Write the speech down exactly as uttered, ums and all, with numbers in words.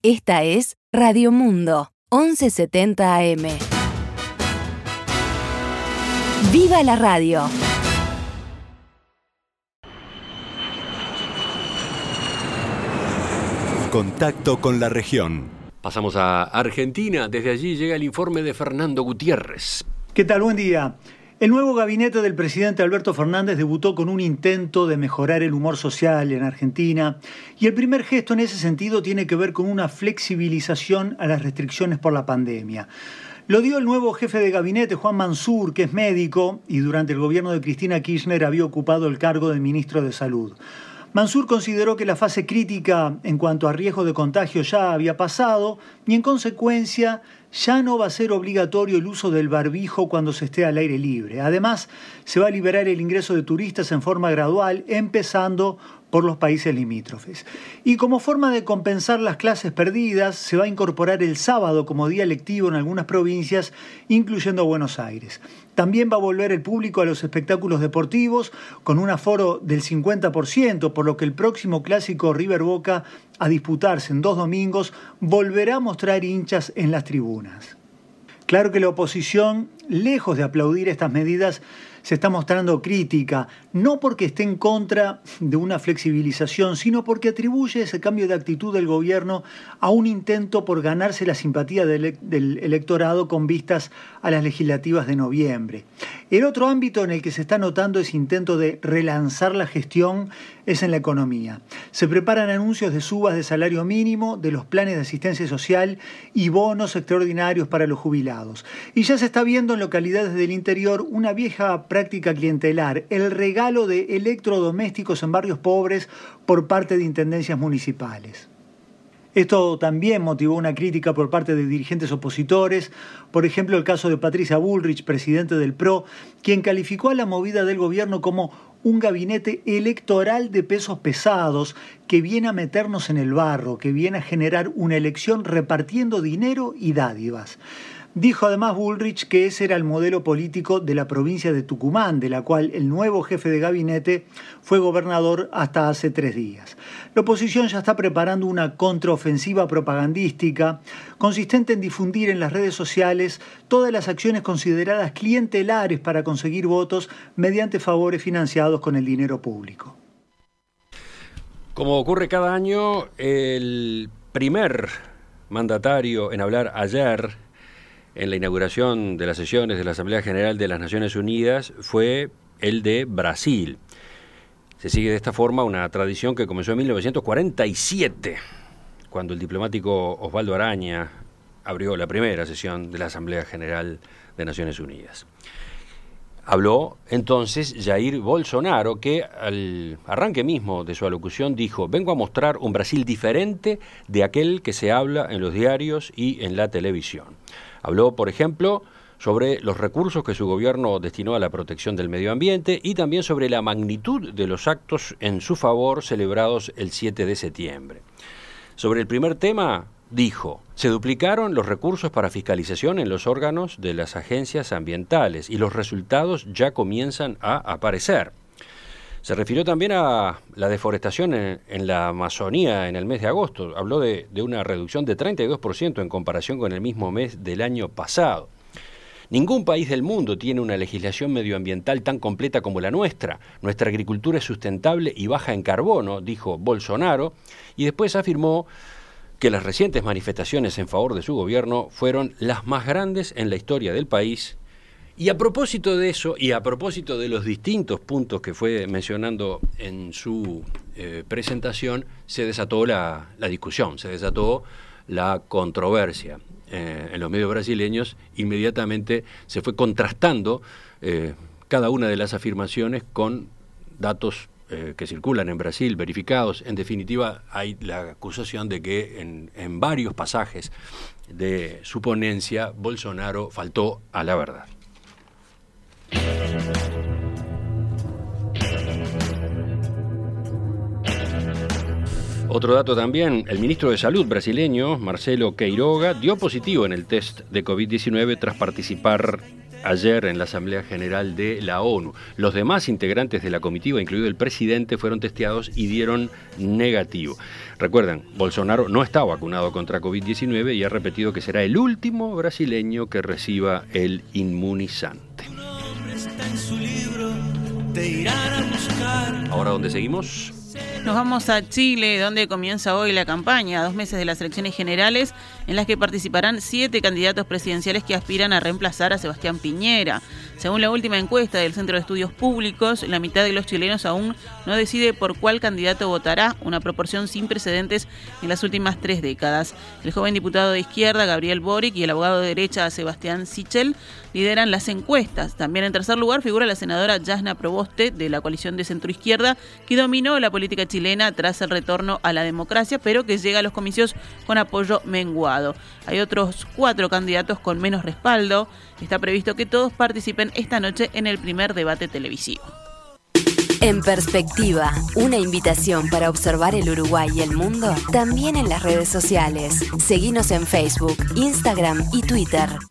Esta es Radio Mundo, once setenta A M. ¡Viva la radio! Contacto con la región. Pasamos a Argentina. Desde allí llega el informe de Fernando Gutiérrez. ¿Qué tal? Buen día. El nuevo gabinete del presidente Alberto Fernández debutó con un intento de mejorar el humor social en Argentina, y el primer gesto en ese sentido tiene que ver con una flexibilización a las restricciones por la pandemia. Lo dio el nuevo jefe de gabinete, Juan Mansur, que es médico y durante el gobierno de Cristina Kirchner había ocupado el cargo de ministro de Salud. Mansur consideró que la fase crítica en cuanto a riesgo de contagio ya había pasado y en consecuencia ya no va a ser obligatorio el uso del barbijo cuando se esté al aire libre. Además, se va a liberar el ingreso de turistas en forma gradual, empezando por los países limítrofes. Y como forma de compensar las clases perdidas, se va a incorporar el sábado como día lectivo en algunas provincias, incluyendo Buenos Aires. También va a volver el público a los espectáculos deportivos con un aforo del cincuenta por ciento, por lo que el próximo clásico River Boca, a disputarse en dos domingos, volverá a mostrar hinchas en las tribunas. Claro que la oposición, lejos de aplaudir estas medidas, se está mostrando crítica, no porque esté en contra de una flexibilización, sino porque atribuye ese cambio de actitud del gobierno a un intento por ganarse la simpatía del, del electorado con vistas a las legislativas de noviembre. El otro ámbito en el que se está notando ese intento de relanzar la gestión es en la economía. Se preparan anuncios de subas de salario mínimo, de los planes de asistencia social y bonos extraordinarios para los jubilados. Y ya se está viendo en localidades del interior una vieja práctica clientelar, el regalo de electrodomésticos en barrios pobres por parte de intendencias municipales. Esto también motivó una crítica por parte de dirigentes opositores, por ejemplo el caso de Patricia Bullrich, presidente del P R O, quien calificó a la movida del gobierno como un gabinete electoral de pesos pesados que viene a meternos en el barro, que viene a generar una elección repartiendo dinero y dádivas. Dijo además Bullrich que ese era el modelo político de la provincia de Tucumán, de la cual el nuevo jefe de gabinete fue gobernador hasta hace tres días. La oposición ya está preparando una contraofensiva propagandística consistente en difundir en las redes sociales todas las acciones consideradas clientelares para conseguir votos mediante favores financiados con el dinero público. Como ocurre cada año, el primer mandatario en hablar ayer en la inauguración de las sesiones de la Asamblea General de las Naciones Unidas fue el de Brasil. Se sigue de esta forma una tradición que comenzó en mil novecientos cuarenta y siete, cuando el diplomático Osvaldo Araña abrió la primera sesión de la Asamblea General de Naciones Unidas. Habló entonces Jair Bolsonaro, que al arranque mismo de su alocución dijo: vengo a mostrar un Brasil diferente de aquel que se habla en los diarios y en la televisión. Habló, por ejemplo, sobre los recursos que su gobierno destinó a la protección del medio ambiente y también sobre la magnitud de los actos en su favor celebrados el siete de septiembre. Sobre el primer tema, dijo: se duplicaron los recursos para fiscalización en los órganos de las agencias ambientales y los resultados ya comienzan a aparecer. Se refirió también a la deforestación en, en la Amazonía en el mes de agosto. Habló de, de una reducción de treinta y dos por ciento en comparación con el mismo mes del año pasado. Ningún país del mundo tiene una legislación medioambiental tan completa como la nuestra. Nuestra agricultura es sustentable y baja en carbono, dijo Bolsonaro, y después afirmó que las recientes manifestaciones en favor de su gobierno fueron las más grandes en la historia del país. Y a propósito de eso, y a propósito de los distintos puntos que fue mencionando en su eh, presentación, se desató la, la discusión, se desató la controversia eh, en los medios brasileños. Inmediatamente se fue contrastando eh, cada una de las afirmaciones con datos eh, que circulan en Brasil, verificados. En definitiva, hay la acusación de que en, en varios pasajes de su ponencia, Bolsonaro faltó a la verdad. Otro dato también: el ministro de Salud brasileño, Marcelo Queiroga, dio positivo en el test de covid diecinueve tras participar ayer en la Asamblea General de la ONU. Los demás integrantes de la comitiva, incluido el presidente, fueron testeados y dieron negativo. Recuerden, Bolsonaro no está vacunado contra covid diecinueve y ha repetido que será el último brasileño que reciba el inmunizante. Ahora, ¿dónde seguimos? Nos vamos a Chile, donde comienza hoy la campaña, a dos meses de las elecciones generales, en las que participarán siete candidatos presidenciales que aspiran a reemplazar a Sebastián Piñera. Según la última encuesta del Centro de Estudios Públicos, la mitad de los chilenos aún no decide por cuál candidato votará, una proporción sin precedentes en las últimas tres décadas. El joven diputado de izquierda, Gabriel Boric, y el abogado de derecha, Sebastián Sichel, lideran las encuestas. También en tercer lugar figura la senadora Jasna Proboste, de la coalición de centroizquierda, que dominó la política chilena tras el retorno a la democracia, pero que llega a los comicios con apoyo menguado. Hay otros cuatro candidatos con menos respaldo. Está previsto que todos participen esta noche en el primer debate televisivo. En Perspectiva, una invitación para observar el Uruguay y el mundo, también en las redes sociales. Seguinos en Facebook, Instagram y Twitter.